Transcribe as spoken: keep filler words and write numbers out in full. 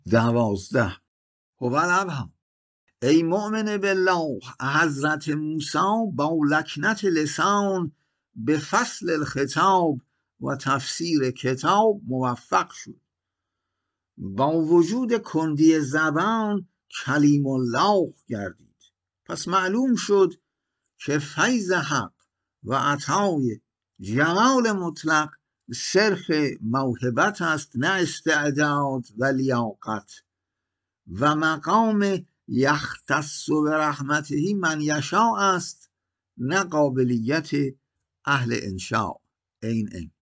دوازده. هو الابهم. ای مؤمن بالله، حضرت موسی با لکنت لسان به فصل الخطاب و تفسیر کتاب موفق شد. با وجود کندی زبان کلیم الله گردید. پس معلوم شد که فیض حق و عطای جمال مطلق صرف موهبت است، نه استعداد و لیاقت، و مقام یختص برحمته من یشاء است، نه قابلیت اهل انشاء. این این